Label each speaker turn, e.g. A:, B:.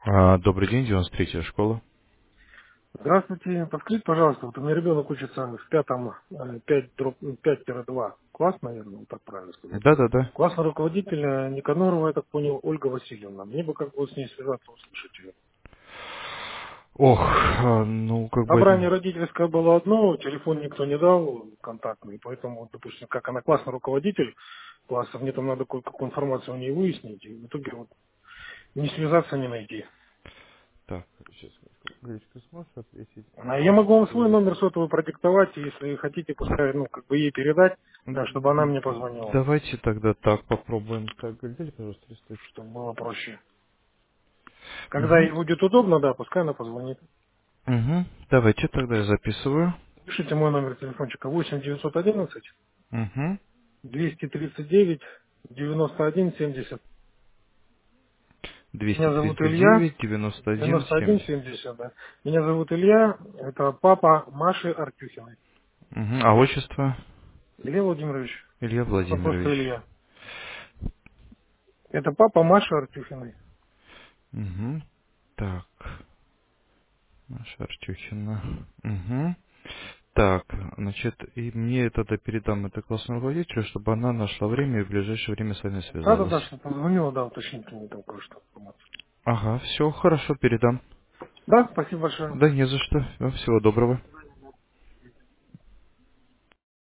A: Добрый день, 93-я школа.
B: Здравствуйте. Подскажите, пожалуйста, вот у меня ребенок учится в пятом, 5-2 класс, наверное, вот так правильно сказать.
A: Да-да-да.
B: Классный руководитель Никанорова, я так понял, Ольга Васильевна. Мне бы как бы с ней связаться, услышать ее.
A: Ох, ну, как бы...
B: Собрание родительское было одно, телефон никто не дал контактный, поэтому, вот, допустим, как она классный руководитель класса, мне там надо кое-какую информацию у нее выяснить, и в итоге вот не связаться, не найти.
A: Так, сейчас, Гречка, сможешь ответить?
B: А я могу вам свой номер сотовый продиктовать, и если хотите, пускай, ну, как бы ей передать, чтобы она мне позвонила,
A: Давайте тогда так попробуем. Так, дайте, пожалуйста, листочек.
B: чтобы было проще. Когда
A: Угу.
B: ей будет удобно, да, пускай она позвонит.
A: Угу. Давайте тогда я записываю.
B: Пишите мой номер телефончика 8 911
A: Угу.
B: 239 91 70. Меня зовут Илья.
A: 239 91
B: 91
A: 70.
B: 70, да. Меня зовут Илья. Это папа Маши Артюхиной.
A: Угу. А отчество?
B: Илья Владимирович.
A: Илья
B: Можно просто
A: Владимирович.
B: Илья. Это папа Маши Артюхиной.
A: Угу. Так, Маша Артюхина. Угу. Так, значит, и мне тогда передам это классному руководителю, чтобы она нашла время и в ближайшее время с вами
B: Да-да-да,
A: связалась.
B: что позвонила, да, уточнить мне там кое-что информацию.
A: Ага, все, хорошо, передам.
B: Да, спасибо большое.
A: Да не за что. Всего доброго.